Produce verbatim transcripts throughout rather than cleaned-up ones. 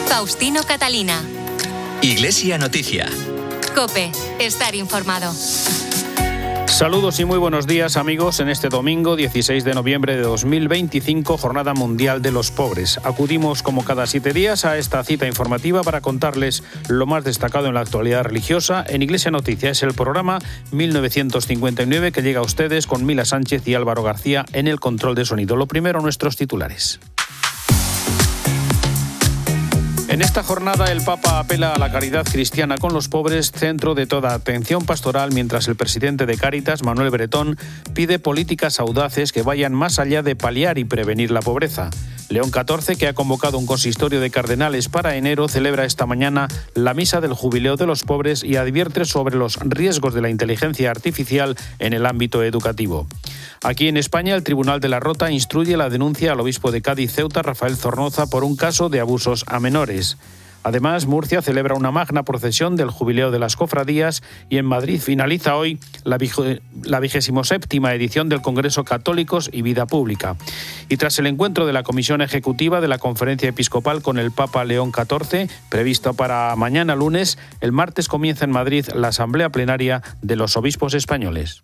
Faustino Catalina. Iglesia Noticia. COPE. Estar informado. Saludos y muy buenos días, amigos. En este domingo dieciséis de noviembre de dos mil veinticinco, Jornada Mundial de los Pobres. Acudimos como cada siete días a esta cita informativa para contarles lo más destacado en la actualidad religiosa. En Iglesia Noticia es el programa mil novecientos cincuenta y nueve que llega a ustedes con Mila Sánchez y Álvaro García en el control de sonido. Lo primero, nuestros titulares. En esta jornada el Papa apela a la caridad cristiana con los pobres, centro de toda atención pastoral, mientras el presidente de Cáritas, Manuel Bretón, pide políticas audaces que vayan más allá de paliar y prevenir la pobreza. León catorce, que ha convocado un consistorio de cardenales para enero, celebra esta mañana la misa del jubileo de los pobres y advierte sobre los riesgos de la inteligencia artificial en el ámbito educativo. Aquí en España, el Tribunal de la Rota instruye la denuncia al obispo de Cádiz Ceuta, Rafael Zornoza, por un caso de abusos a menores. Además, Murcia celebra una magna procesión del jubileo de las cofradías y en Madrid finaliza hoy la vigésimo séptima edición del Congreso Católicos y Vida Pública. Y tras el encuentro de la Comisión Ejecutiva de la Conferencia Episcopal con el Papa León catorce, previsto para mañana lunes, el martes comienza en Madrid la Asamblea Plenaria de los Obispos Españoles.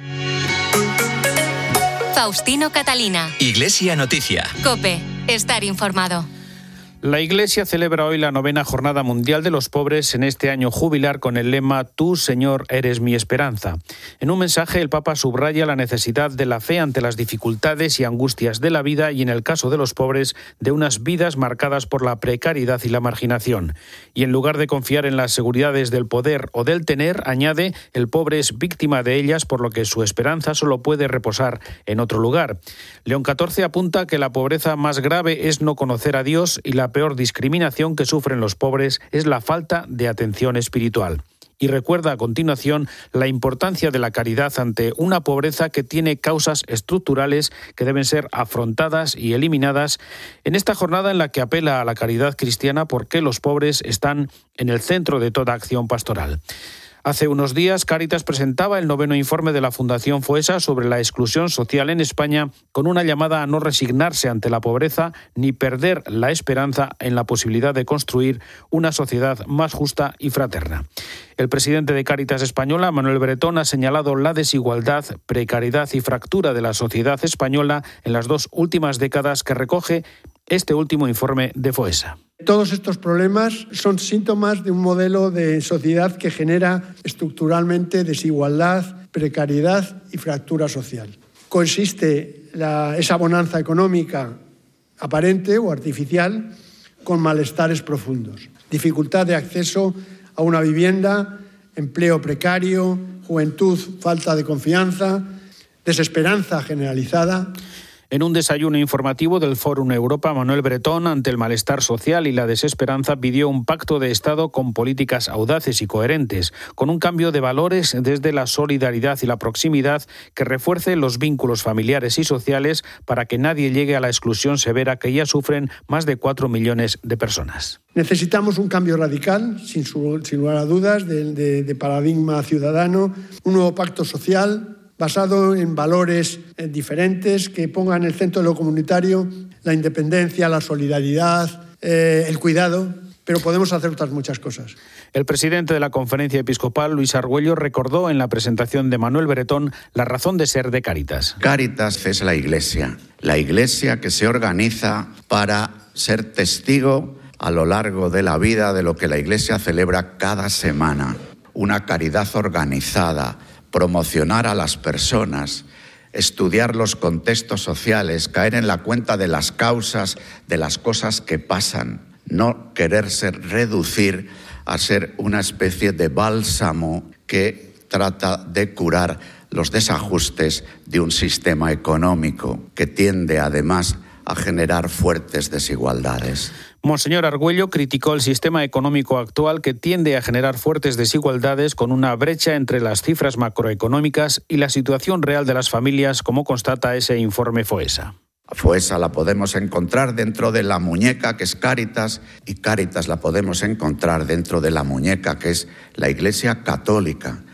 Faustino Catalina. Iglesia Noticia. COPE. Estar informado. La Iglesia celebra hoy la novena Jornada Mundial de los Pobres en este año jubilar con el lema «Tú, Señor, eres mi esperanza». En un mensaje, el Papa subraya la necesidad de la fe ante las dificultades y angustias de la vida y, en el caso de los pobres, de unas vidas marcadas por la precariedad y la marginación. Y en lugar de confiar en las seguridades del poder o del tener, añade, el pobre es víctima de ellas, por lo que su esperanza solo puede reposar en otro lugar. León catorce apunta que la pobreza más grave es no conocer a Dios y la peor discriminación que sufren los pobres es la falta de atención espiritual. Y recuerda a continuación la importancia de la caridad ante una pobreza que tiene causas estructurales que deben ser afrontadas y eliminadas en esta jornada en la que apela a la caridad cristiana porque los pobres están en el centro de toda acción pastoral. Hace unos días, Cáritas presentaba el noveno informe de la Fundación FOESA sobre la exclusión social en España, con una llamada a no resignarse ante la pobreza ni perder la esperanza en la posibilidad de construir una sociedad más justa y fraterna. El presidente de Cáritas Española, Manuel Bretón, ha señalado la desigualdad, precariedad y fractura de la sociedad española en las dos últimas décadas que recoge este último informe de FOESA. Todos estos problemas son síntomas de un modelo de sociedad que genera estructuralmente desigualdad, precariedad y fractura social. Coexiste la, esa bonanza económica aparente o artificial con malestares profundos. Dificultad de acceso a una vivienda, empleo precario, juventud, falta de confianza, desesperanza generalizada. En un desayuno informativo del Fórum Europa, Manuel Bretón, ante el malestar social y la desesperanza, pidió un pacto de Estado con políticas audaces y coherentes, con un cambio de valores desde la solidaridad y la proximidad que refuerce los vínculos familiares y sociales para que nadie llegue a la exclusión severa que ya sufren más de cuatro millones de personas. Necesitamos un cambio radical, sin, su, sin lugar a dudas, de, de, de paradigma ciudadano, un nuevo pacto social basado en valores eh, diferentes que pongan en el centro de lo comunitario la independencia, la solidaridad, eh, el cuidado, pero podemos hacer otras muchas cosas. El presidente de la Conferencia Episcopal, Luis Argüello, recordó en la presentación de Manuel Bretón la razón de ser de Cáritas. Cáritas es la Iglesia, la Iglesia que se organiza para ser testigo a lo largo de la vida de lo que la Iglesia celebra cada semana. Una caridad organizada, promocionar a las personas, estudiar los contextos sociales, caer en la cuenta de las causas de las cosas que pasan, no quererse reducir a ser una especie de bálsamo que trata de curar los desajustes de un sistema económico que tiende además a generar fuertes desigualdades. Monseñor Argüello criticó el sistema económico actual que tiende a generar fuertes desigualdades con una brecha entre las cifras macroeconómicas y la situación real de las familias, como constata ese informe FOESA. FOESA la podemos encontrar dentro de la muñeca que es Cáritas y Cáritas la podemos encontrar dentro de la muñeca que es la Iglesia Católica.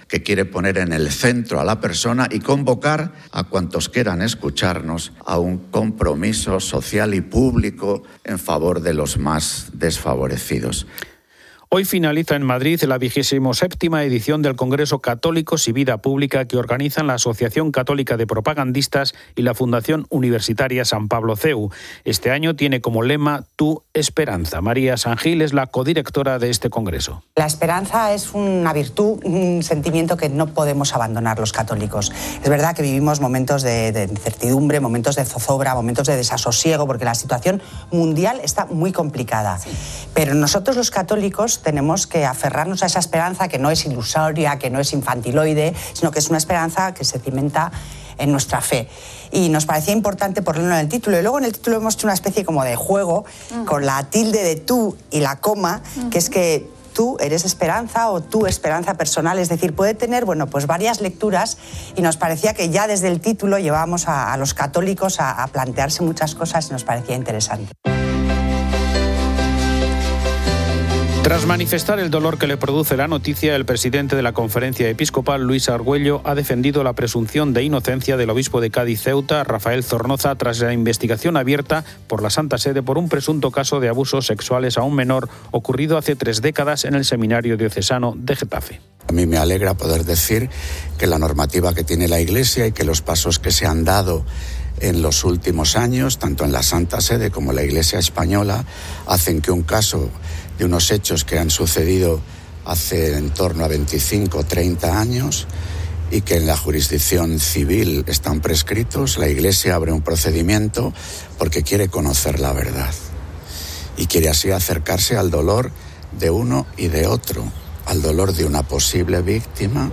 que quiere poner en el centro a la persona y convocar a cuantos quieran escucharnos a un compromiso social y público en favor de los más desfavorecidos. Hoy finaliza en Madrid la vigésimo séptima edición del Congreso Católicos y Vida Pública que organizan la Asociación Católica de Propagandistas y la Fundación Universitaria San Pablo C E U. Este año tiene como lema Tu Esperanza. María Sangil es la codirectora de este congreso. La esperanza es una virtud, un sentimiento que no podemos abandonar los católicos. Es verdad que vivimos momentos de, de incertidumbre, momentos de zozobra, momentos de desasosiego, porque la situación mundial está muy complicada. Sí. Pero nosotros los católicos tenemos que aferrarnos a esa esperanza que no es ilusoria, que no es infantiloide, sino que es una esperanza que se cimenta en nuestra fe. Y nos parecía importante ponerlo en el título. Y luego en el título hemos hecho una especie como de juego uh-huh. con la tilde de tú y la coma, uh-huh. que es que tú eres esperanza o tu esperanza personal. Es decir, puede tener bueno, pues varias lecturas y nos parecía que ya desde el título llevábamos a, a los católicos a, a plantearse muchas cosas y nos parecía interesante. Tras manifestar el dolor que le produce la noticia, el presidente de la Conferencia Episcopal, Luis Argüello, ha defendido la presunción de inocencia del obispo de Cádiz Ceuta, Rafael Zornoza, tras la investigación abierta por la Santa Sede por un presunto caso de abusos sexuales a un menor ocurrido hace tres décadas en el Seminario Diocesano de Getafe. A mí me alegra poder decir que la normativa que tiene la Iglesia y que los pasos que se han dado en los últimos años, tanto en la Santa Sede como en la Iglesia española, hacen que un caso de unos hechos que han sucedido hace en torno a veinticinco o treinta años y que en la jurisdicción civil están prescritos, la Iglesia abre un procedimiento porque quiere conocer la verdad y quiere así acercarse al dolor de uno y de otro, al dolor de una posible víctima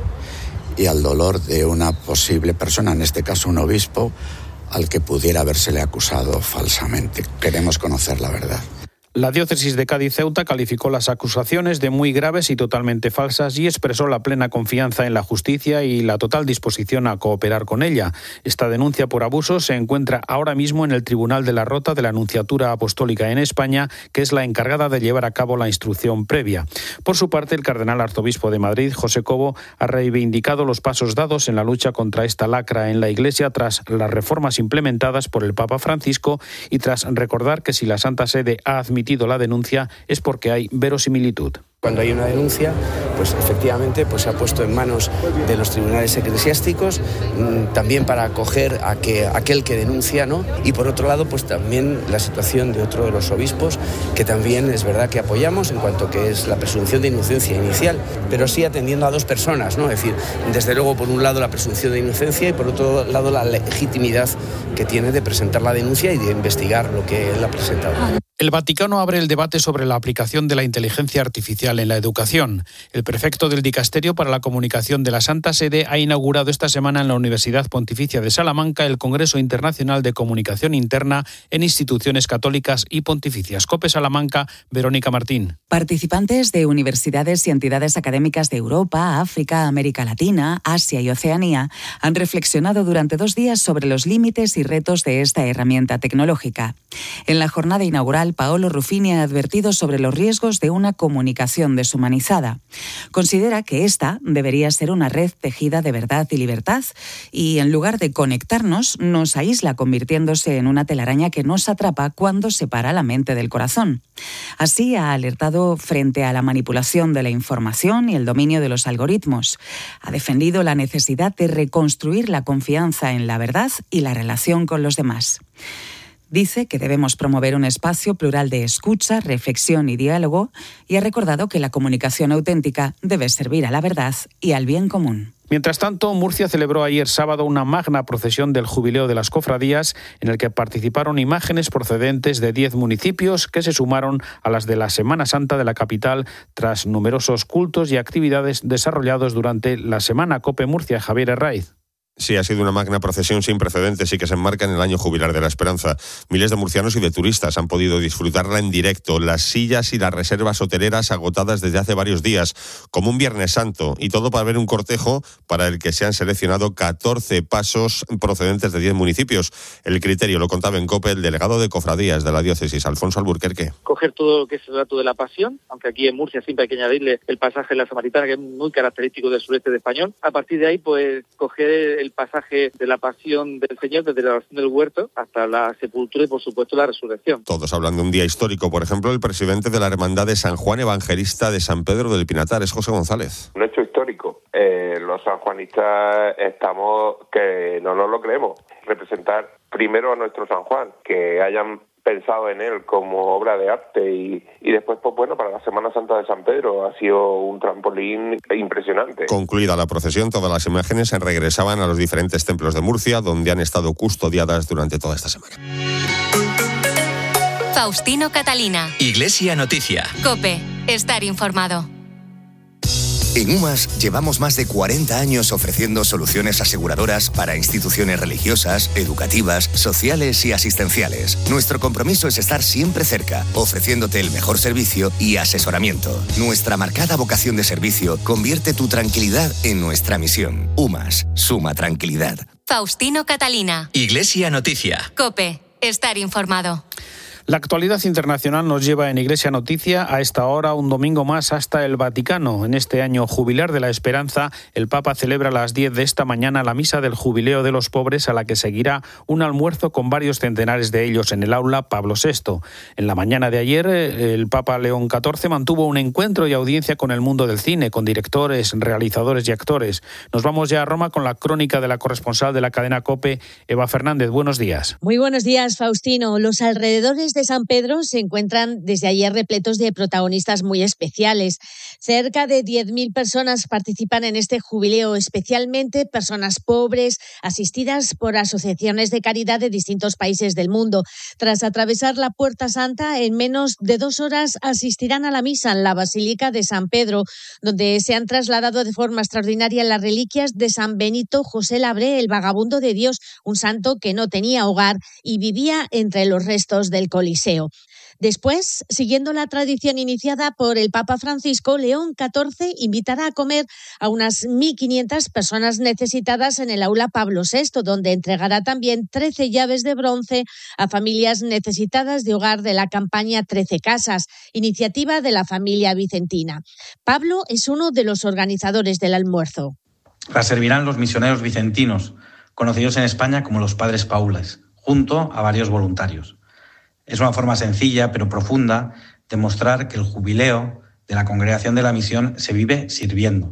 y al dolor de una posible persona, en este caso un obispo, al que pudiera habérsele acusado falsamente. Queremos conocer la verdad. La diócesis de Cádiz-Ceuta calificó las acusaciones de muy graves y totalmente falsas y expresó la plena confianza en la justicia y la total disposición a cooperar con ella. Esta denuncia por abuso se encuentra ahora mismo en el Tribunal de la Rota de la Nunciatura Apostólica en España, que es la encargada de llevar a cabo la instrucción previa. Por su parte, el cardenal arzobispo de Madrid, José Cobo, ha reivindicado los pasos dados en la lucha contra esta lacra en la Iglesia tras las reformas implementadas por el Papa Francisco y tras recordar que si la Santa Sede ha admitido la denuncia es porque hay verosimilitud. Cuando hay una denuncia, pues efectivamente pues se ha puesto en manos de los tribunales eclesiásticos, mmm, también para acoger a que aquel que denuncia, ¿no? Y por otro lado, pues también la situación de otro de los obispos, que también es verdad que apoyamos en cuanto que es la presunción de inocencia inicial, pero sí atendiendo a dos personas, ¿no? Es decir, desde luego por un lado la presunción de inocencia y por otro lado la legitimidad que tiene de presentar la denuncia y de investigar lo que él ha presentado. El Vaticano abre el debate sobre la aplicación de la inteligencia artificial en la educación. El prefecto del Dicasterio para la Comunicación de la Santa Sede ha inaugurado esta semana en la Universidad Pontificia de Salamanca el Congreso Internacional de Comunicación Interna en Instituciones Católicas y Pontificias. COPE Salamanca, Verónica Martín. Participantes de universidades y entidades académicas de Europa, África, América Latina, Asia y Oceanía han reflexionado durante dos días sobre los límites y retos de esta herramienta tecnológica. En la jornada inaugural, Paolo Ruffini ha advertido sobre los riesgos de una comunicación deshumanizada. Considera que esta debería ser una red tejida de verdad y libertad y, en lugar de conectarnos, nos aísla, convirtiéndose en una telaraña que nos atrapa cuando separa la mente del corazón. Así ha alertado frente a la manipulación de la información y el dominio de los algoritmos. Ha defendido la necesidad de reconstruir la confianza en la verdad y la relación con los demás. Dice que debemos promover un espacio plural de escucha, reflexión y diálogo y ha recordado que la comunicación auténtica debe servir a la verdad y al bien común. Mientras tanto, Murcia celebró ayer sábado una magna procesión del Jubileo de las Cofradías en el que participaron imágenes procedentes de diez municipios que se sumaron a las de la Semana Santa de la capital tras numerosos cultos y actividades desarrollados durante la Semana COPE Murcia. Javier Herraiz. Sí, ha sido una magna procesión sin precedentes y que se enmarca en el año jubilar de la Esperanza. Miles de murcianos y de turistas han podido disfrutarla en directo. Las sillas y las reservas hoteleras agotadas desde hace varios días, como un Viernes Santo, y todo para ver un cortejo para el que se han seleccionado catorce pasos procedentes de diez municipios. El criterio lo contaba en COPE el delegado de Cofradías de la diócesis, Alfonso Alburquerque. Coger todo lo que es el relato de la Pasión, aunque aquí en Murcia siempre hay que añadirle el pasaje de la Samaritana, que es muy característico del sureste de español. A partir de ahí, pues, coger el el pasaje de la pasión del Señor desde la oración del huerto hasta la sepultura y, por supuesto, la resurrección. Todos hablan de un día histórico. Por ejemplo, el presidente de la Hermandad de San Juan Evangelista de San Pedro del Pinatar es José González. Un hecho histórico. Eh, los sanjuanistas estamos que no nos lo creemos. Representar primero a nuestro San Juan, que hayan pensado en él como obra de arte y, y después, pues bueno, para la Semana Santa de San Pedro ha sido un trampolín impresionante. Concluida la procesión, todas las imágenes se regresaban a los diferentes templos de Murcia, donde han estado custodiadas durante toda esta semana. Faustino Catalina. Iglesia Noticia. COPE. Estar informado. En UMAS llevamos más de cuarenta años ofreciendo soluciones aseguradoras para instituciones religiosas, educativas, sociales y asistenciales. Nuestro compromiso es estar siempre cerca, ofreciéndote el mejor servicio y asesoramiento. Nuestra marcada vocación de servicio convierte tu tranquilidad en nuestra misión. UMAS, suma tranquilidad. Faustino Catalina. Iglesia Noticia. COPE. Estar informado. La actualidad internacional nos lleva en Iglesia Noticia a esta hora, un domingo más, hasta el Vaticano. En este año jubilar de la Esperanza, el Papa celebra a las diez de esta mañana la misa del Jubileo de los Pobres, a la que seguirá un almuerzo con varios centenares de ellos en el aula Pablo sexto. En la mañana de ayer, el Papa León catorce mantuvo un encuentro y audiencia con el mundo del cine, con directores, realizadores y actores. Nos vamos ya a Roma con la crónica de la corresponsal de la cadena COPE, Eva Fernández. Buenos días. Muy buenos días, Faustino. Los alrededores de San Pedro se encuentran desde ayer repletos de protagonistas muy especiales. Cerca de diez mil personas participan en este jubileo, especialmente personas pobres, asistidas por asociaciones de caridad de distintos países del mundo. Tras atravesar la Puerta Santa, en menos de dos horas asistirán a la misa en la Basílica de San Pedro, donde se han trasladado de forma extraordinaria las reliquias de San Benito José Labré, el vagabundo de Dios, un santo que no tenía hogar y vivía entre los restos del Coliseo. Después, siguiendo la tradición iniciada por el Papa Francisco, León catorce invitará a comer a unas mil quinientas personas necesitadas en el aula Pablo sexto, donde entregará también trece llaves de bronce a familias necesitadas de hogar de la campaña trece Casas, iniciativa de la familia vicentina. Pablo es uno de los organizadores del almuerzo. La servirán los misioneros vicentinos, conocidos en España como los Padres Paules, junto a varios voluntarios. Es una forma sencilla pero profunda de mostrar que el jubileo de la Congregación de la Misión se vive sirviendo.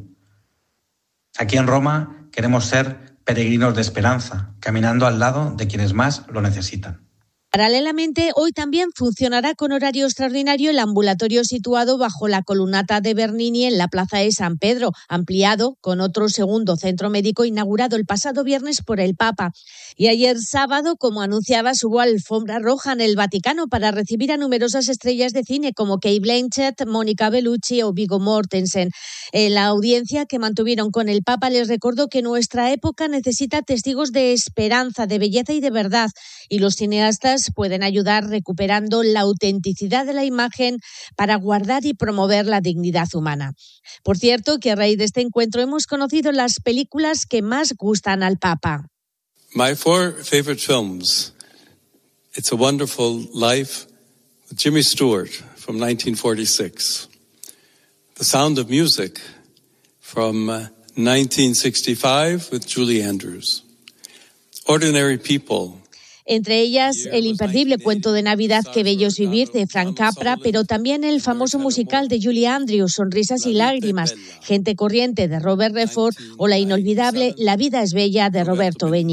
Aquí en Roma queremos ser peregrinos de esperanza, caminando al lado de quienes más lo necesitan. Paralelamente, hoy también funcionará con horario extraordinario el ambulatorio situado bajo la columnata de Bernini en la Plaza de San Pedro, ampliado con otro segundo centro médico inaugurado el pasado viernes por el Papa. Y ayer sábado, como anunciaba, hubo alfombra roja en el Vaticano para recibir a numerosas estrellas de cine como Cate Blanchett, Mónica Bellucci o Viggo Mortensen. En la audiencia que mantuvieron con el Papa les recordó que nuestra época necesita testigos de esperanza, de belleza y de verdad, y los cineastas pueden ayudar recuperando la autenticidad de la imagen para guardar y promover la dignidad humana. Por cierto, que a raíz de este encuentro hemos conocido las películas que más gustan al Papa. My four favorite films. It's a Wonderful Life with Jimmy Stewart from nineteen forty-six. The Sound of Music from uh, nineteen sixty-five with Julie Andrews. Ordinary People. Entre ellas, el imperdible cuento de Navidad Qué bello es vivir, de Frank Capra, pero también el famoso musical de Julie Andrews, Sonrisas y lágrimas, Gente corriente, de Robert Redford, o la inolvidable La vida es bella, de Roberto Benigni.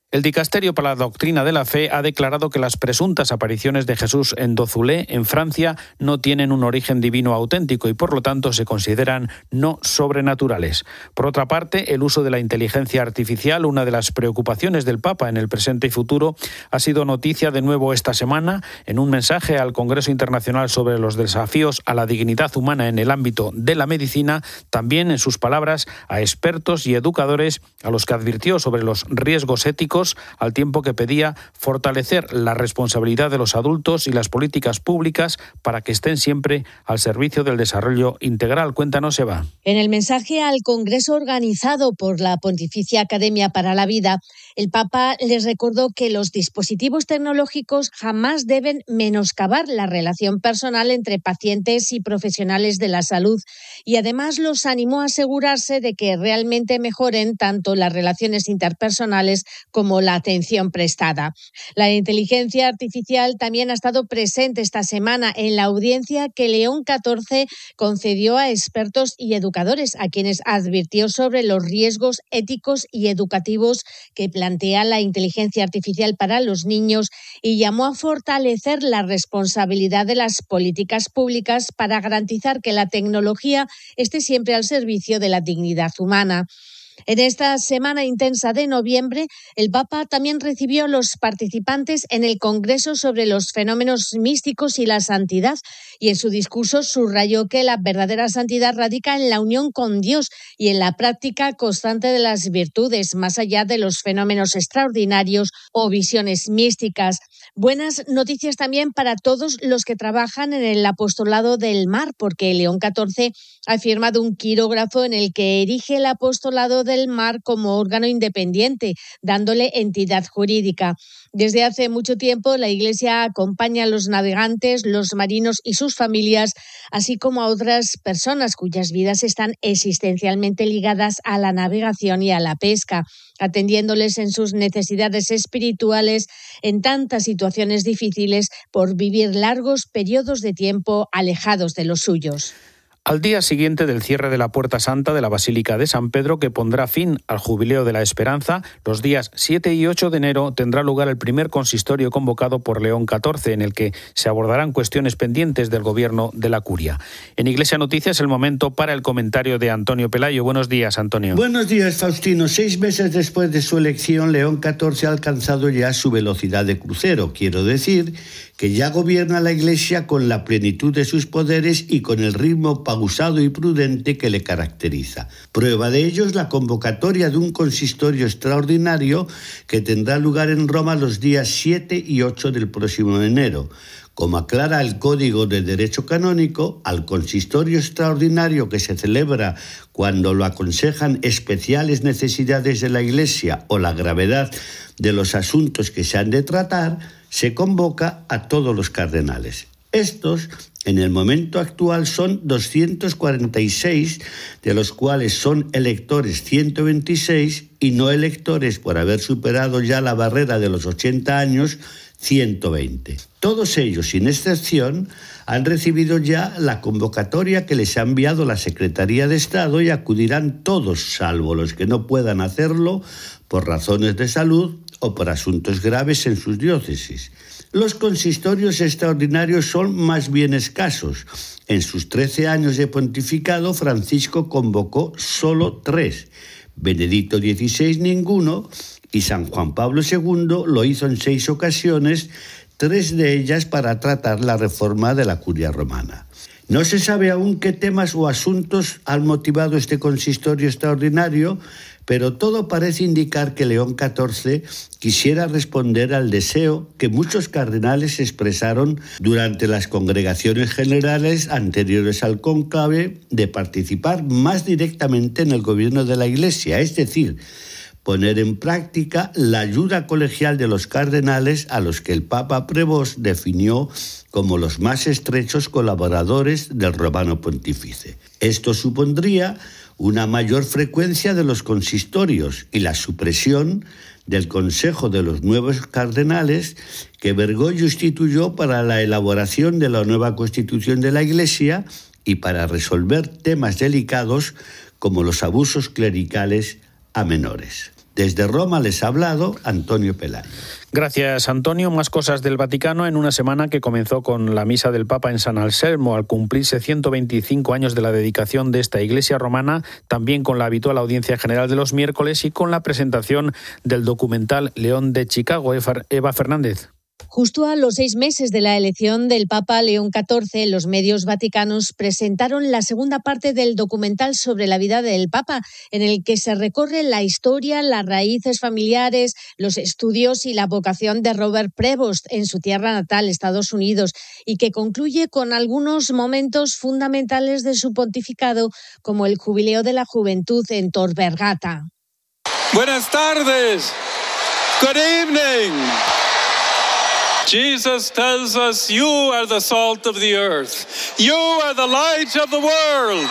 El Dicasterio para la Doctrina de la Fe ha declarado que las presuntas apariciones de Jesús en Dozulé, en Francia, no tienen un origen divino auténtico y por lo tanto se consideran no sobrenaturales. Por otra parte, el uso de la inteligencia artificial, una de las preocupaciones del Papa en el presente y futuro, ha sido noticia de nuevo esta semana en un mensaje al Congreso Internacional sobre los desafíos a la dignidad humana en el ámbito de la medicina, también en sus palabras a expertos y educadores a los que advirtió sobre los riesgos éticos, al tiempo que pedía fortalecer la responsabilidad de los adultos y las políticas públicas para que estén siempre al servicio del desarrollo integral. Cuéntanos, Eva. En el mensaje al Congreso organizado por la Pontificia Academia para la Vida, el Papa les recordó que los dispositivos tecnológicos jamás deben menoscabar la relación personal entre pacientes y profesionales de la salud y además los animó a asegurarse de que realmente mejoren tanto las relaciones interpersonales como la atención prestada. La inteligencia artificial también ha estado presente esta semana en la audiencia que León catorce concedió a expertos y educadores, a quienes advirtió sobre los riesgos éticos y educativos que plantea la inteligencia artificial para los niños y llamó a fortalecer la responsabilidad de las políticas públicas para garantizar que la tecnología esté siempre al servicio de la dignidad humana. En esta semana intensa de noviembre, el Papa también recibió a los participantes en el Congreso sobre los fenómenos místicos y la santidad, y en su discurso subrayó que la verdadera santidad radica en la unión con Dios y en la práctica constante de las virtudes, más allá de los fenómenos extraordinarios o visiones místicas. Buenas noticias también para todos los que trabajan en el apostolado del mar, porque León catorce ha firmado un quirógrafo en el que erige el apostolado del mar como órgano independiente, dándole entidad jurídica. Desde hace mucho tiempo, la Iglesia acompaña a los navegantes, los marinos y sus familias, así como a otras personas cuyas vidas están existencialmente ligadas a la navegación y a la pesca, atendiéndoles en sus necesidades espirituales en tantas situaciones difíciles por vivir largos periodos de tiempo alejados de los suyos. Al día siguiente del cierre de la Puerta Santa de la Basílica de San Pedro, que pondrá fin al Jubileo de la Esperanza, los días siete y ocho de enero tendrá lugar el primer consistorio convocado por León catorce, en el que se abordarán cuestiones pendientes del gobierno de la Curia. En Iglesia Noticias es el momento para el comentario de Antonio Pelayo. Buenos días, Antonio. Buenos días, Faustino. Seis meses después de su elección, León catorce ha alcanzado ya su velocidad de crucero. Quiero decir que ya gobierna la Iglesia con la plenitud de sus poderes y con el ritmo pausado y prudente que le caracteriza. Prueba de ello es la convocatoria de un consistorio extraordinario que tendrá lugar en Roma los días siete y ocho del próximo enero. Como aclara el Código de Derecho Canónico, al consistorio extraordinario que se celebra cuando lo aconsejan especiales necesidades de la Iglesia o la gravedad de los asuntos que se han de tratar, se convoca a todos los cardenales. Estos, en el momento actual, son doscientos cuarenta y seis, de los cuales son electores ciento veintiséis y no electores por haber superado ya la barrera de los ochenta años, ciento veinte. Todos ellos, sin excepción, han recibido ya la convocatoria que les ha enviado la Secretaría de Estado y acudirán todos, salvo los que no puedan hacerlo por razones de salud o por asuntos graves en sus diócesis. Los consistorios extraordinarios son más bien escasos. En sus trece años de pontificado, Francisco convocó solo tres, Benedicto dieciséis ninguno y San Juan Pablo segundo lo hizo en seis ocasiones, tres de ellas para tratar la reforma de la Curia Romana. No se sabe aún qué temas o asuntos han motivado este consistorio extraordinario, pero todo parece indicar que León catorce quisiera responder al deseo que muchos cardenales expresaron durante las congregaciones generales anteriores al cónclave de participar más directamente en el gobierno de la Iglesia, es decir, poner en práctica la ayuda colegial de los cardenales a los que el Papa Prevost definió como los más estrechos colaboradores del Romano Pontífice. Esto supondría una mayor frecuencia de los consistorios y la supresión del Consejo de los Nuevos Cardenales que Bergoglio instituyó para la elaboración de la nueva Constitución de la Iglesia y para resolver temas delicados como los abusos clericales a menores. Desde Roma les ha hablado Antonio Pelayo. Gracias, Antonio. Más cosas del Vaticano en una semana que comenzó con la misa del Papa en San Anselmo al cumplirse ciento veinticinco años de la dedicación de esta iglesia romana, también con la habitual audiencia general de los miércoles y con la presentación del documental León de Chicago. Eva Fernández. Justo a los seis meses de la elección del Papa León catorce, los medios vaticanos presentaron la segunda parte del documental sobre la vida del Papa, en el que se recorre la historia, las raíces familiares, los estudios y la vocación de Robert Prevost en su tierra natal, Estados Unidos, y que concluye con algunos momentos fundamentales de su pontificado, como el Jubileo de la Juventud en Tor Vergata. Buenas tardes. Good evening. Jesus tells us, you are the salt of the earth. You are the light of the world.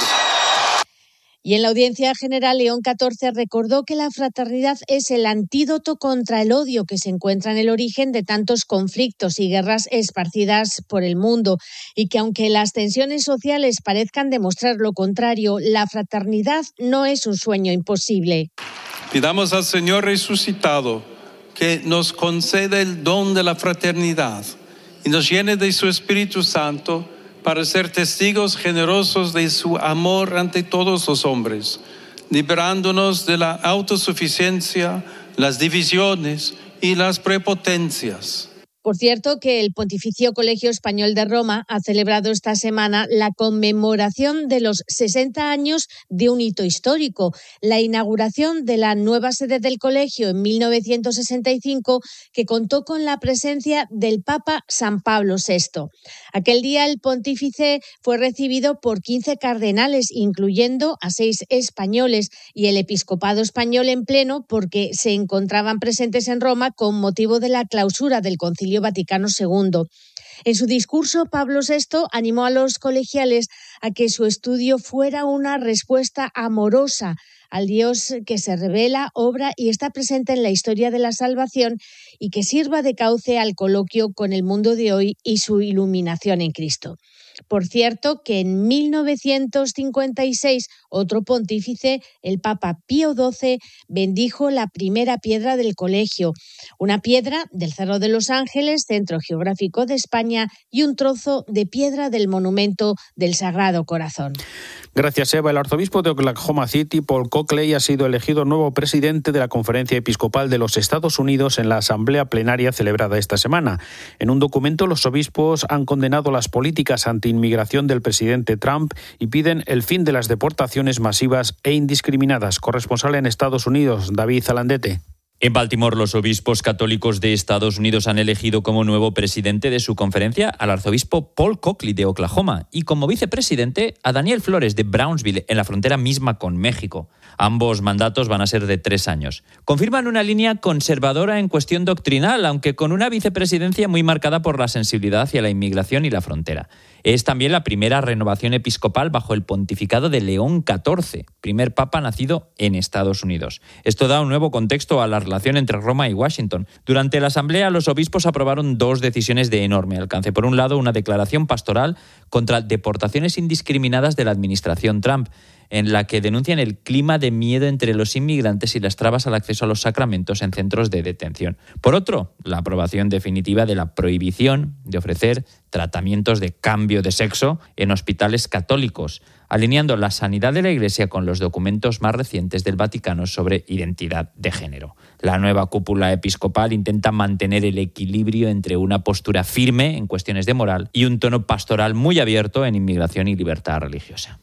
Y en la audiencia general, León catorce recordó que la fraternidad es el antídoto contra el odio que se encuentra en el origen de tantos conflictos y guerras esparcidas por el mundo, y que aunque las tensiones sociales parezcan demostrar lo contrario, la fraternidad no es un sueño imposible. Pidamos al Señor resucitado que nos conceda el don de la fraternidad y nos llene de su Espíritu Santo para ser testigos generosos de su amor ante todos los hombres, liberándonos de la autosuficiencia, las divisiones y las prepotencias. Por cierto, que el Pontificio Colegio Español de Roma ha celebrado esta semana la conmemoración de los sesenta años de un hito histórico, la inauguración de la nueva sede del colegio en mil novecientos sesenta y cinco, que contó con la presencia del Papa San Pablo sexto. Aquel día el pontífice fue recibido por quince cardenales, incluyendo a seis españoles, y el episcopado español en pleno, porque se encontraban presentes en Roma con motivo de la clausura del Concilio Vaticano segundo. En su discurso, Pablo sexto animó a los colegiales a que su estudio fuera una respuesta amorosa al Dios que se revela, obra y está presente en la historia de la salvación, y que sirva de cauce al coloquio con el mundo de hoy y su iluminación en Cristo. Por cierto, que en mil novecientos cincuenta y seis otro pontífice, el Papa Pío doce, bendijo la primera piedra del colegio, una piedra del Cerro de los Ángeles, centro geográfico de España, y un trozo de piedra del monumento del Sagrado Corazón. Gracias, Eva. El arzobispo de Oklahoma City, Paul Cockley, ha sido elegido nuevo presidente de la Conferencia Episcopal de los Estados Unidos en la asamblea plenaria celebrada esta semana. En un documento, los obispos han condenado las políticas antiinmigración del presidente Trump y piden el fin de las deportaciones masivas e indiscriminadas. Corresponsal en Estados Unidos, David Zalandete. En Baltimore, los obispos católicos de Estados Unidos han elegido como nuevo presidente de su conferencia al arzobispo Paul Cockley de Oklahoma y como vicepresidente a Daniel Flores de Brownsville, en la frontera misma con México. Ambos mandatos van a ser de tres años. Confirman una línea conservadora en cuestión doctrinal, aunque con una vicepresidencia muy marcada por la sensibilidad hacia la inmigración y la frontera. Es también la primera renovación episcopal bajo el pontificado de León catorce, primer papa nacido en Estados Unidos. Esto da un nuevo contexto a la relación entre Roma y Washington. Durante la asamblea, los obispos aprobaron dos decisiones de enorme alcance. Por un lado, una declaración pastoral contra deportaciones indiscriminadas de la administración Trump, en la que denuncian el clima de miedo entre los inmigrantes y las trabas al acceso a los sacramentos en centros de detención. Por otro, la aprobación definitiva de la prohibición de ofrecer tratamientos de cambio de sexo en hospitales católicos, alineando la sanidad de la Iglesia con los documentos más recientes del Vaticano sobre identidad de género. La nueva cúpula episcopal intenta mantener el equilibrio entre una postura firme en cuestiones de moral y un tono pastoral muy abierto en inmigración y libertad religiosa.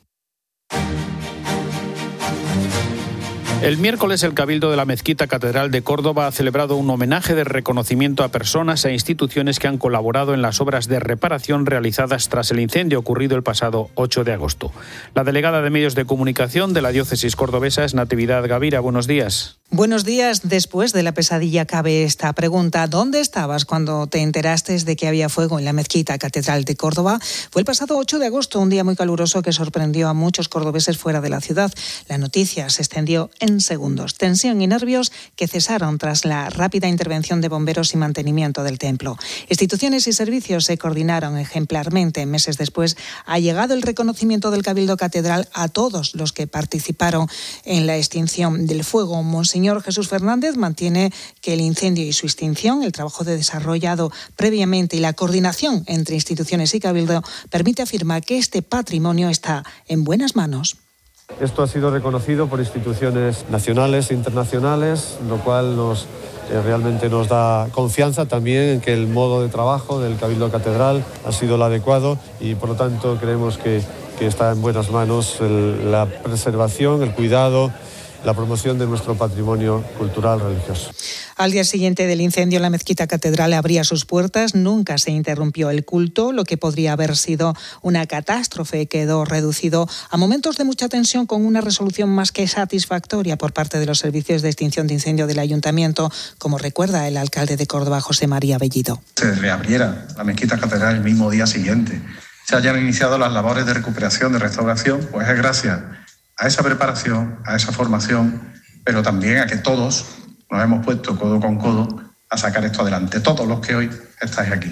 El miércoles, el Cabildo de la Mezquita Catedral de Córdoba ha celebrado un homenaje de reconocimiento a personas e instituciones que han colaborado en las obras de reparación realizadas tras el incendio ocurrido el pasado ocho de agosto. La delegada de Medios de Comunicación de la diócesis cordobesa es Natividad Gavira. Buenos días. Buenos días. Después de la pesadilla cabe esta pregunta. ¿Dónde estabas cuando te enteraste de que había fuego en la Mezquita Catedral de Córdoba? Fue el pasado ocho de agosto, un día muy caluroso que sorprendió a muchos cordobeses fuera de la ciudad. La noticia se extendió en segundos. Tensión y nervios que cesaron tras la rápida intervención de bomberos y mantenimiento del templo. Instituciones y servicios se coordinaron ejemplarmente. Meses después ha llegado el reconocimiento del Cabildo Catedral a todos los que participaron en la extinción del fuego. Monseñor Monseñor Jesús Fernández mantiene que el incendio y su extinción, el trabajo de desarrollado previamente y la coordinación entre instituciones y Cabildo permite afirmar que este patrimonio está en buenas manos. Esto ha sido reconocido por instituciones nacionales e internacionales, lo cual nos eh, realmente nos da confianza también en que el modo de trabajo del Cabildo Catedral ha sido el adecuado y por lo tanto creemos que, que está en buenas manos el, la preservación, el cuidado, la promoción de nuestro patrimonio cultural religioso. Al día siguiente del incendio, la mezquita catedral abría sus puertas, nunca se interrumpió el culto, lo que podría haber sido una catástrofe quedó reducido a momentos de mucha tensión con una resolución más que satisfactoria por parte de los servicios de extinción de incendio del ayuntamiento, como recuerda el alcalde de Córdoba, José María Bellido. Se reabriera la mezquita catedral el mismo día siguiente, se hayan iniciado las labores de recuperación, de restauración, pues es gracias a esa preparación, a esa formación, pero también a que todos nos hemos puesto codo con codo a sacar esto adelante, todos los que hoy estáis aquí.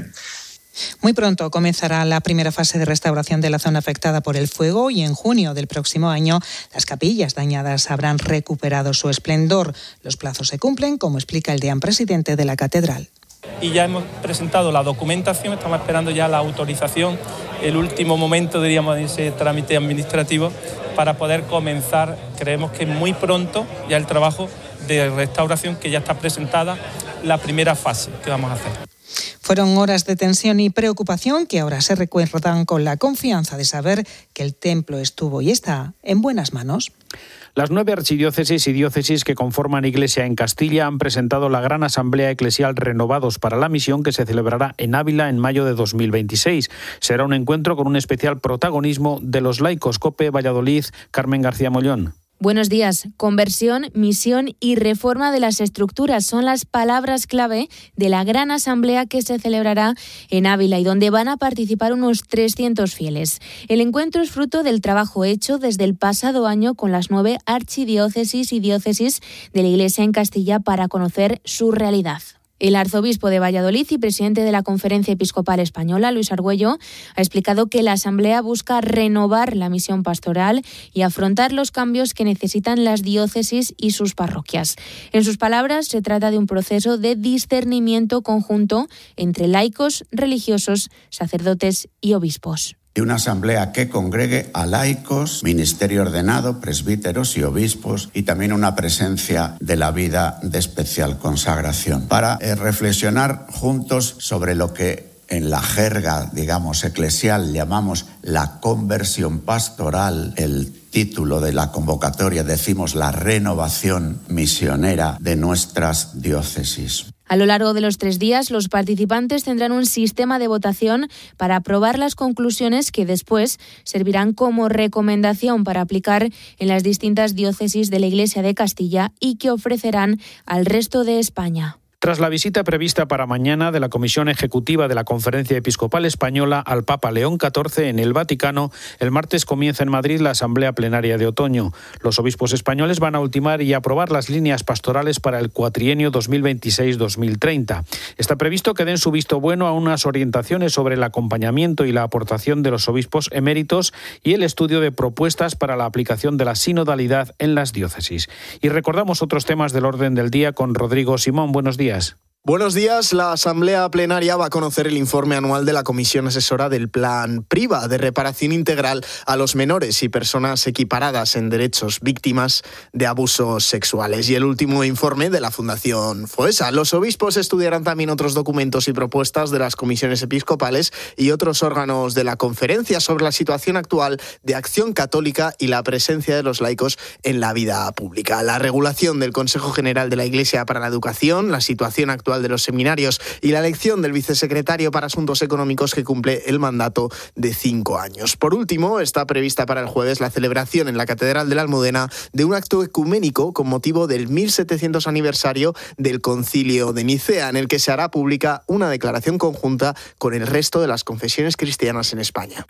Muy pronto comenzará la primera fase de restauración de la zona afectada por el fuego y en junio del próximo año las capillas dañadas habrán recuperado su esplendor. Los plazos se cumplen, como explica el deán presidente de la catedral. Y ya hemos presentado la documentación, estamos esperando ya la autorización, el último momento, diríamos, de ese trámite administrativo para poder comenzar, creemos que muy pronto, ya el trabajo de restauración que ya está presentada, la primera fase que vamos a hacer. Fueron horas de tensión y preocupación que ahora se recuerdan con la confianza de saber que el templo estuvo y está en buenas manos. Las nueve archidiócesis y diócesis que conforman Iglesia en Castilla han presentado la Gran Asamblea Eclesial Renovados para la Misión que se celebrará en Ávila en mayo de dos mil veintiséis. Será un encuentro con un especial protagonismo de los laicos. COPE Valladolid, Carmen García Mollón. Buenos días. Conversión, misión y reforma de las estructuras son las palabras clave de la gran asamblea que se celebrará en Ávila y donde van a participar unos trescientos fieles. El encuentro es fruto del trabajo hecho desde el pasado año con las nueve archidiócesis y diócesis de la Iglesia en Castilla para conocer su realidad. El arzobispo de Valladolid y presidente de la Conferencia Episcopal Española, Luis Argüello, ha explicado que la Asamblea busca renovar la misión pastoral y afrontar los cambios que necesitan las diócesis y sus parroquias. En sus palabras, se trata de un proceso de discernimiento conjunto entre laicos, religiosos, sacerdotes y obispos. Y una asamblea que congregue a laicos, ministerio ordenado, presbíteros y obispos y también una presencia de la vida de especial consagración para eh, reflexionar juntos sobre lo que en la jerga, digamos, eclesial llamamos la conversión pastoral, el título de la convocatoria decimos la renovación misionera de nuestras diócesis. A lo largo de los tres días, los participantes tendrán un sistema de votación para aprobar las conclusiones que después servirán como recomendación para aplicar en las distintas diócesis de la Iglesia de Castilla y que ofrecerán al resto de España. Tras la visita prevista para mañana de la Comisión Ejecutiva de la Conferencia Episcopal Española al Papa León catorce en el Vaticano, el martes comienza en Madrid la Asamblea Plenaria de Otoño. Los obispos españoles van a ultimar y aprobar las líneas pastorales para el cuatrienio dos mil veintiséis dos mil treinta. Está previsto que den su visto bueno a unas orientaciones sobre el acompañamiento y la aportación de los obispos eméritos y el estudio de propuestas para la aplicación de la sinodalidad en las diócesis. Y recordamos otros temas del orden del día con Rodrigo Simón. Buenos días. Buenos días. La Asamblea Plenaria va a conocer el informe anual de la Comisión Asesora del Plan PRIVA de reparación integral a los menores y personas equiparadas en derechos víctimas de abusos sexuales. Y el último informe de la Fundación FOESA. Los obispos estudiarán también otros documentos y propuestas de las comisiones episcopales y otros órganos de la conferencia sobre la situación actual de Acción Católica y la presencia de los laicos en la vida pública. La regulación del Consejo General de la Iglesia para la Educación, la situación actual de los seminarios y la elección del vicesecretario para Asuntos Económicos que cumple el mandato de cinco años. Por último, está prevista para el jueves la celebración en la Catedral de la Almudena de un acto ecuménico con motivo del mil setecientos aniversario del Concilio de Nicea, en el que se hará pública una declaración conjunta con el resto de las confesiones cristianas en España.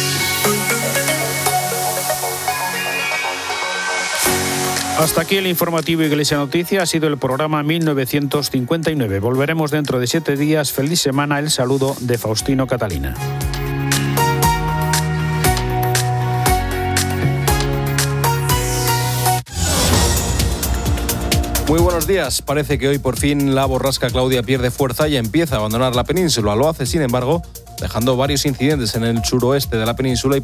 Hasta aquí el informativo Iglesia Noticia. Ha sido el programa mil novecientos cincuenta y nueve. Volveremos dentro de siete días. Feliz semana. El saludo de Faustino Catalina. buenos días. Parece que hoy por fin la borrasca Claudia pierde fuerza y empieza a abandonar la península. Lo hace, sin embargo, dejando varios incidentes en el suroeste de la península y